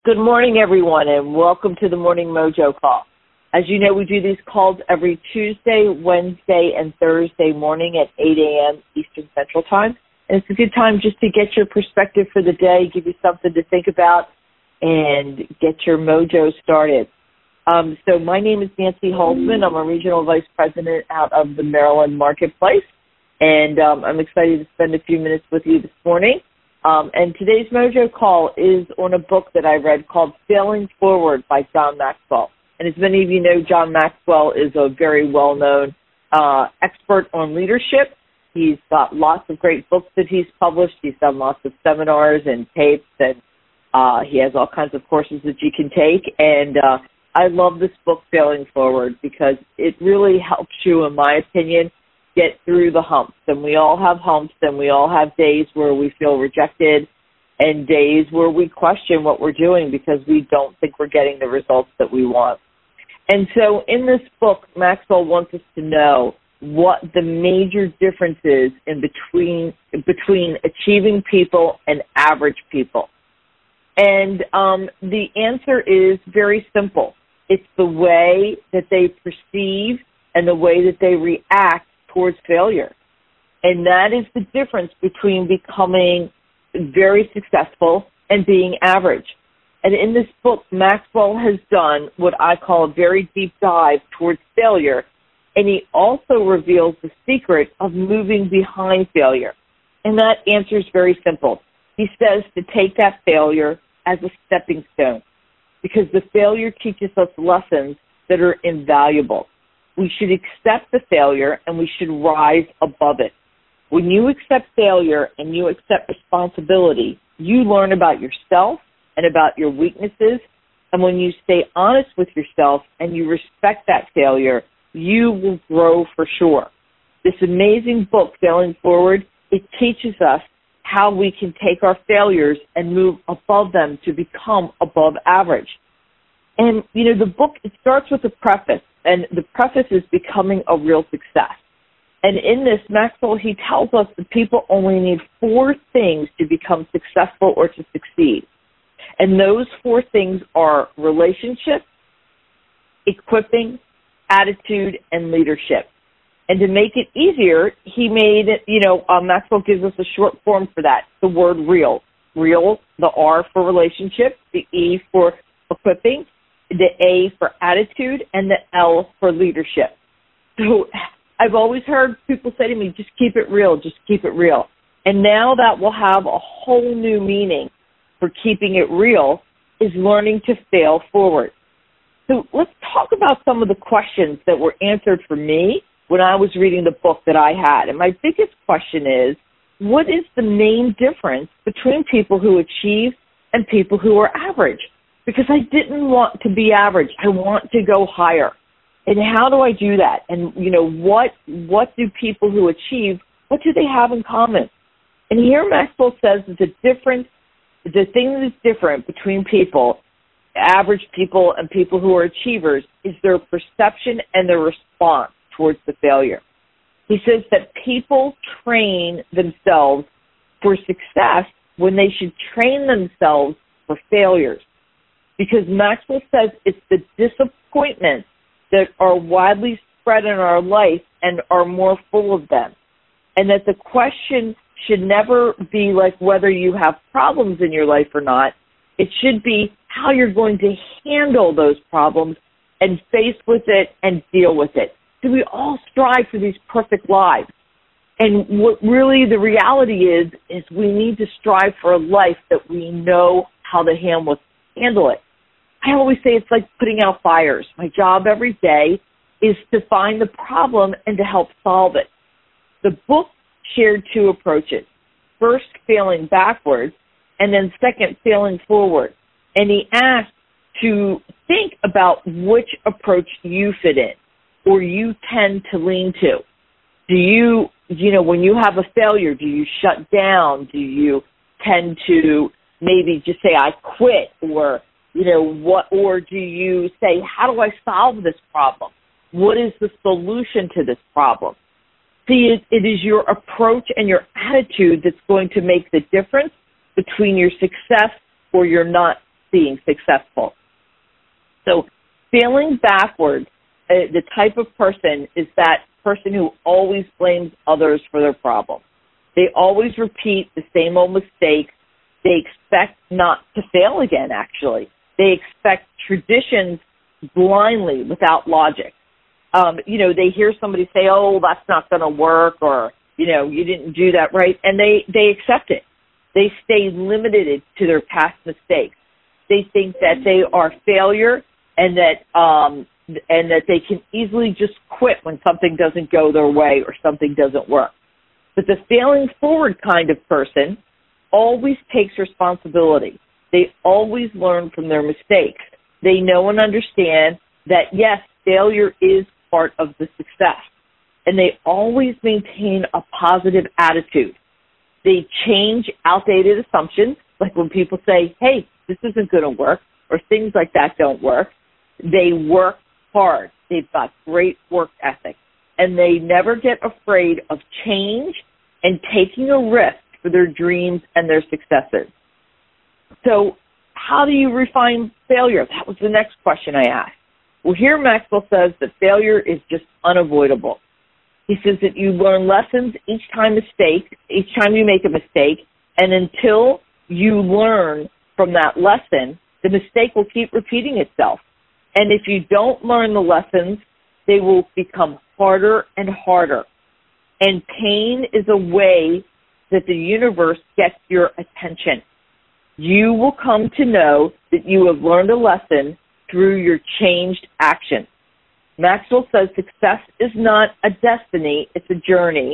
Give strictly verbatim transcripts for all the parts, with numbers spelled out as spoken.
Good morning, everyone, and welcome to the Morning Mojo Call. As you know, we do these calls every Tuesday, Wednesday, and Thursday morning at eight a.m. Eastern Central Time. And it's a good time just to get your perspective for the day, give you something to think about, and get your mojo started. Um, so my name is Nancy Holzman. I'm a Regional Vice President out of the Maryland Marketplace, and um, I'm excited to spend a few minutes with you this morning. Um, and today's Mojo Call is on a book that I read called Failing Forward by John Maxwell. And as many of you know, John Maxwell is a very well-known uh, expert on leadership. He's got lots of great books that he's published. He's done lots of seminars and tapes, and uh, he has all kinds of courses that you can take. And uh, I love this book, Failing Forward, because it really helps you, in my opinion, get through the humps. And we all have humps, and we all have days where we feel rejected and days where we question what we're doing because we don't think we're getting the results that we want. And so in this book, Maxwell wants us to know what the major difference is in between, between achieving people and average people. And um, the answer is very simple. It's the way that they perceive and the way that they react towards failure. And that is the difference between becoming very successful and being average. And in this book, Maxwell has done what I call a very deep dive towards failure, and he also reveals the secret of moving behind failure. And that answer is very simple. He says to take that failure as a stepping stone, because the failure teaches us lessons that are invaluable. We should accept the failure, and we should rise above it. When you accept failure and you accept responsibility, you learn about yourself and about your weaknesses. And when you stay honest with yourself and you respect that failure, you will grow for sure. This amazing book, Failing Forward, it teaches us how we can take our failures and move above them to become above average. And, you know, the book, it starts with a preface. And the preface is becoming a real success. And in this, Maxwell, he tells us that people only need four things to become successful or to succeed. And those four things are relationship, equipping, attitude, and leadership. And to make it easier, he made it, you know, uh, Maxwell gives us a short form for that, the word real. Real, the R for relationship, the E for equipping, the A for attitude, and the L for leadership. So I've always heard people say to me, just keep it real, just keep it real. And now that will have a whole new meaning for keeping it real is learning to fail forward. So let's talk about some of the questions that were answered for me when I was reading the book that I had. And my biggest question is, what is the main difference between people who achieve and people who are average? Because I didn't want to be average. I want to go higher. And how do I do that? And, you know, what what do people who achieve, what do they have in common? And here Maxwell says that the difference, the thing that is different between people, average people and people who are achievers, is their perception and their response towards the failure. He says that people train themselves for success when they should train themselves for failures. Because Maxwell says it's the disappointments that are widely spread in our life and are more full of them. And that the question should never be like whether you have problems in your life or not. It should be how you're going to handle those problems and face with it and deal with it. So we all strive for these perfect lives. And what really the reality is, is we need to strive for a life that we know how to handle, handle it. I always say it's like putting out fires. My job every day is to find the problem and to help solve it. The book shared two approaches. First, failing backwards, and then second, failing forward. And he asked to think about which approach you fit in or you tend to lean to. Do you, you know, when you have a failure, do you shut down? Do you tend to maybe just say, I quit? Or, you know, what, or do you say, how do I solve this problem? What is the solution to this problem? See, it, it is your approach and your attitude that's going to make the difference between your success or your not being successful. So failing backwards, uh, the type of person is that person who always blames others for their problems. They always repeat the same old mistakes. They expect not to fail again, actually. They expect traditions blindly without logic. Um, you know, they hear somebody say, oh, that's not going to work, or, you know, you didn't do that right, and they, they accept it. They stay limited to their past mistakes. They think that they are failure and that um, and that they can easily just quit when something doesn't go their way or something doesn't work. But the failing forward kind of person always takes responsibility. They always learn from their mistakes. They know and understand that, yes, failure is part of the success. And they always maintain a positive attitude. They change outdated assumptions, like when people say, hey, this isn't going to work, or things like that don't work. They work hard. They've got great work ethic. And they never get afraid of change and taking a risk for their dreams and their successes. So how do you refine failure? That was the next question I asked. Well, here Maxwell says that failure is just unavoidable. He says that you learn lessons each time mistake, each time you make a mistake, and until you learn from that lesson, the mistake will keep repeating itself. And if you don't learn the lessons, they will become harder and harder. And pain is a way that the universe gets your attention. You will come to know that you have learned a lesson through your changed action. Maxwell says success is not a destiny, it's a journey.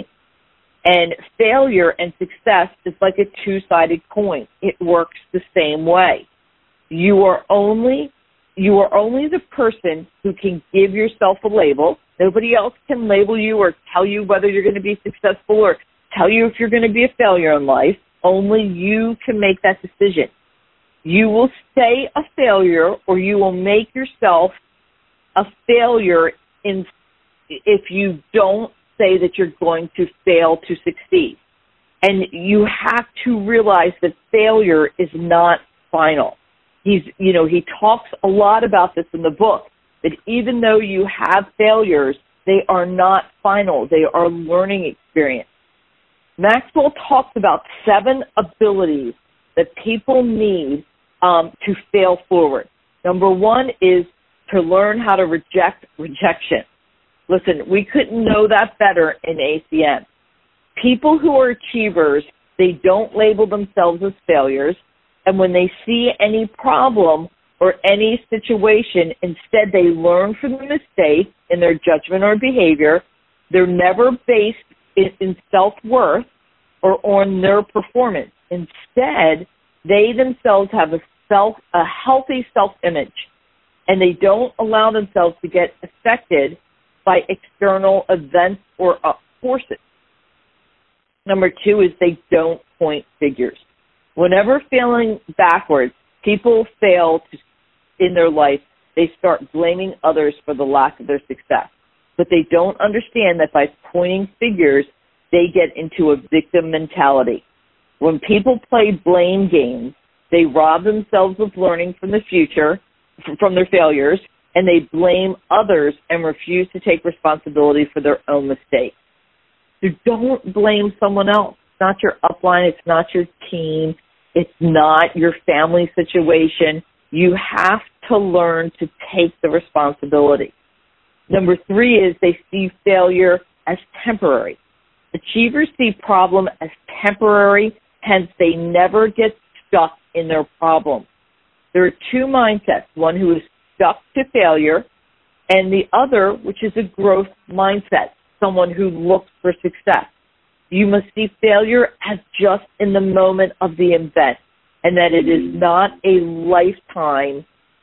And failure and success is like a two-sided coin. It works the same way. You are only you are only the person who can give yourself a label. Nobody else can label you or tell you whether you're going to be successful or tell you if you're going to be a failure in life. Only you can make that decision. You will stay a failure, or you will make yourself a failure in, if you don't say that you're going to fail to succeed. And you have to realize that failure is not final. He's, you know, he talks a lot about this in the book, that even though you have failures, they are not final. They are learning experience. Maxwell talks about seven abilities that people need um, to fail forward. Number one is to learn how to reject rejection. Listen, we couldn't know that better in A C M. People who are achievers, they don't label themselves as failures, and when they see any problem or any situation, instead they learn from the mistake in their judgment or behavior. They're never based in, in self-worth or on their performance. Instead, they themselves have a self, a healthy self-image, and they don't allow themselves to get affected by external events or uh, forces. Number two is they don't point figures. Whenever failing backwards, people fail to, in their life, they start blaming others for the lack of their success. But they don't understand that by pointing figures, they get into a victim mentality. When people play blame games, they rob themselves of learning from the future, from their failures, and they blame others and refuse to take responsibility for their own mistakes. So don't blame someone else. It's not your upline. It's not your team. It's not your family situation. You have to learn to take the responsibility. Number three is they see failure as temporary. Achievers see problem as temporary, hence they never get stuck in their problem. There are two mindsets, one who is stuck to failure, and the other, which is a growth mindset, someone who looks for success. You must see failure as just in the moment of the event, and that it is not a lifetime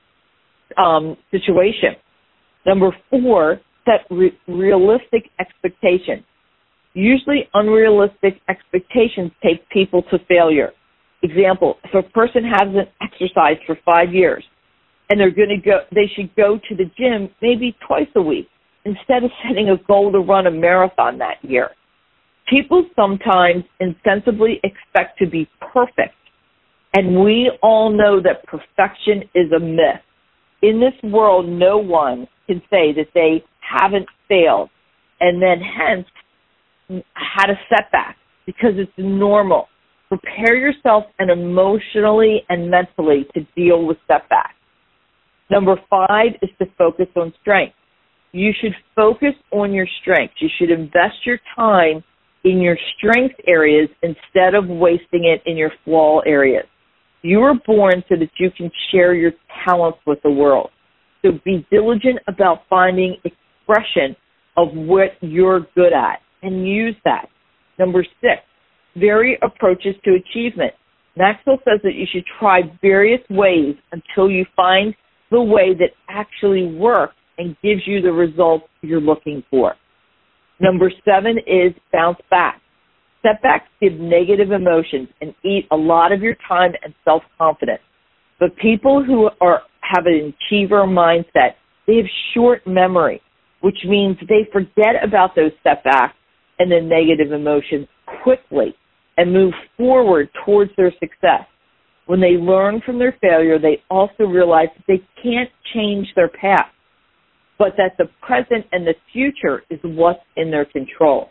um, situation. Number four, set re- realistic expectations. Usually unrealistic expectations take people to failure. Example, if a person hasn't exercised for five years and they're going to go, they should go to the gym maybe twice a week instead of setting a goal to run a marathon that year. People sometimes insensibly expect to be perfect And we all know that perfection is a myth. In this world, no one can say that they haven't failed and then hence had a setback, because it's normal. Prepare yourself and emotionally and mentally to deal with setbacks. Number five is to focus on strengths. You should focus on your strengths. You should invest your time in your strength areas instead of wasting it in your flaw areas. You were born so that you can share your talents with the world. So be diligent about finding expression of what you're good at and use that. Number six, vary approaches to achievement. Maxwell says that you should try various ways until you find the way that actually works and gives you the results you're looking for. Number seven is bounce back. Setbacks give negative emotions and eat a lot of your time and self-confidence. But people who are have an achiever mindset, they have short memory, which means they forget about those setbacks and the negative emotions quickly and move forward towards their success. When they learn from their failure, they also realize that they can't change their past, but that the present and the future is what's in their control.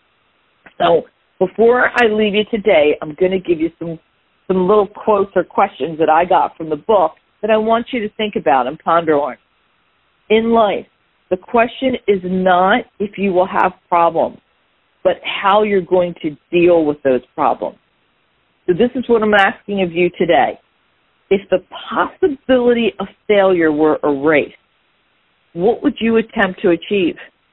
So before I leave you today, I'm going to give you some, some little quotes or questions that I got from the book that I want you to think about and ponder on. In life, the question is not if you will have problems, but how you're going to deal with those problems. So this is what I'm asking of you today. If the possibility of failure were erased, what would you attempt to achieve?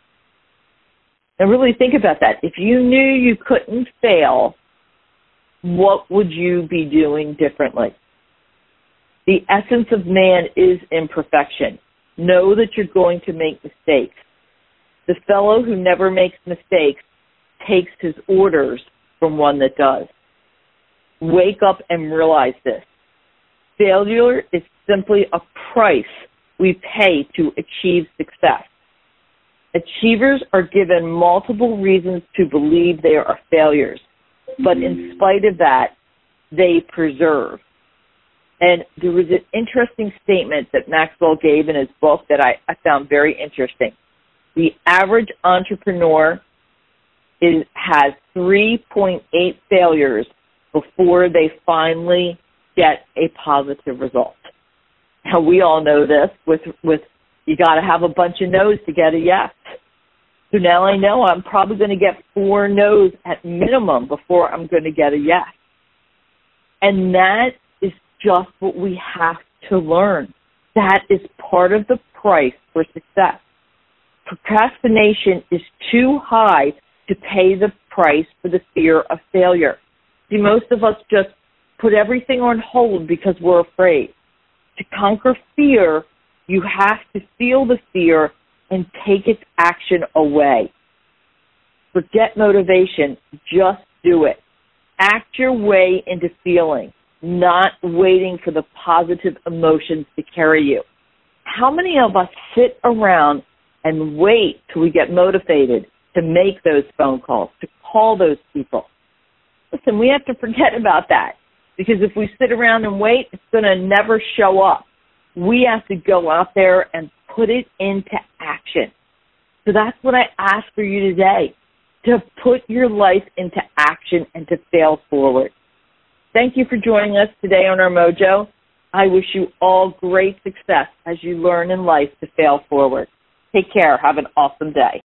Now really think about that. If you knew you couldn't fail, what would you be doing differently? The essence of man is imperfection. Know that you're going to make mistakes. The fellow who never makes mistakes takes his orders from one that does. Wake up and realize this. Failure is simply a price we pay to achieve success. Achievers are given multiple reasons to believe they are failures, but in spite of that, they persevere. And there was an interesting statement that Maxwell gave in his book that I, I found very interesting. The average entrepreneur is, has three point eight failures before they finally get a positive result. Now, we all know this. With, with you got to have a bunch of no's to get a yes. So now I know I'm probably going to get four no's at minimum before I'm going to get a yes. And that is just what we have to learn. That is part of the price for success. Procrastination is too high to pay the price for the fear of failure. See, most of us just put everything on hold because we're afraid. To conquer fear, you have to feel the fear and take its action away. Forget motivation. Just do it. Act your way into feeling, not waiting for the positive emotions to carry you. How many of us sit around and wait till we get motivated to make those phone calls, to call those people? Listen, we have to forget about that, because if we sit around and wait, it's going to never show up. We have to go out there and put it into action. So that's what I ask for you today, to put your life into action and to fail forward. Thank you for joining us today on our Mojo. I wish you all great success as you learn in life to fail forward. Take care. Have an awesome day.